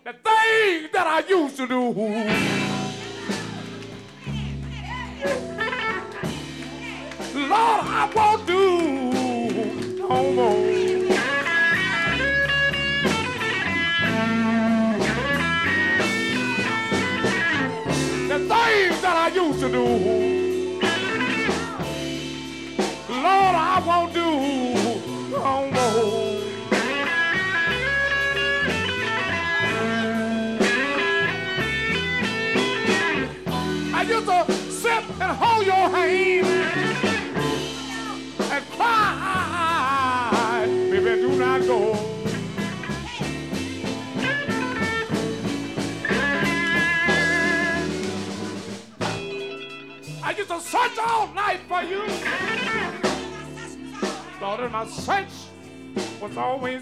The things that I used to do. Lord, I won't do no more. The things that I used to do, Lord, I won't do no more. I used to sit and hold your hand and cry, baby, do not go. I used to search all night for you. Thought that my search was always